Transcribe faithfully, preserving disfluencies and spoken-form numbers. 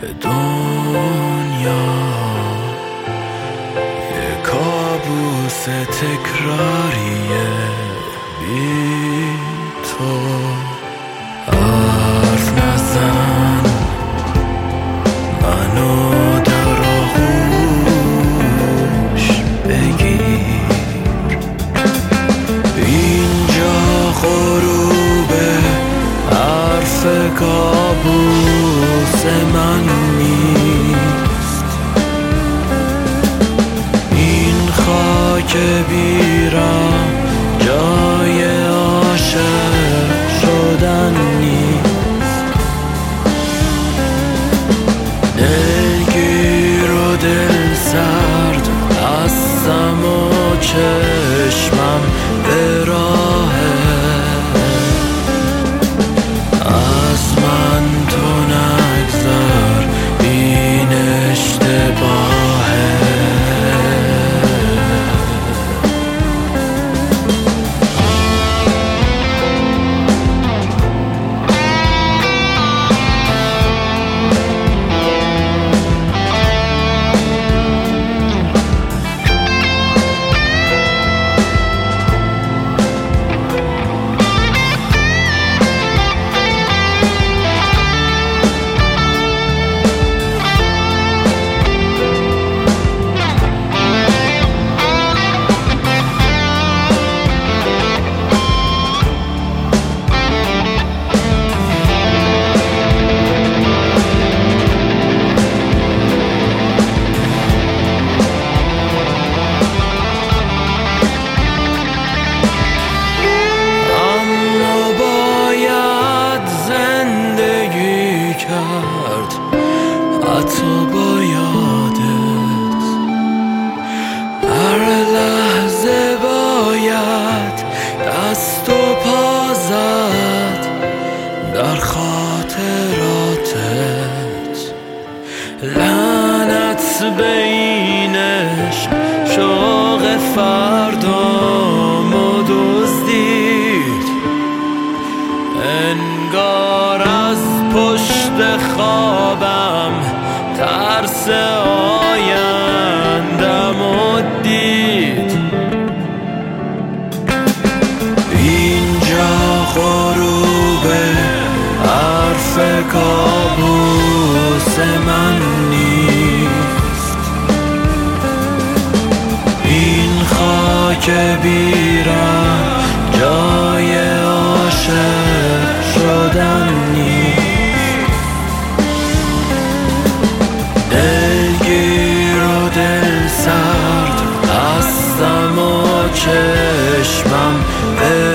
به دنیا یه کابوس تکراریه بی تو. حرف نزن منو در آغوش بگیر، اینجا غروبه حرف کابوس من نیست. این خاک بیرام جای عاشق شدن نیست. دلگیر و دل سرد هستم و چشمم به راهه، از من تو نگذر این اشتباهه. حتی با یادت هر لحظه باید دست و پا زد در خاطراتت. لعنت به اینش شوق فردامو دزدید، انگار از پشت خوابم ترس آینده‌مو دید. اینجا غروبه حرف کابوس من نیست. این خاک بیرم جای عاشق شدن نیست. دلگیر و دل سرد هستم و چشمم به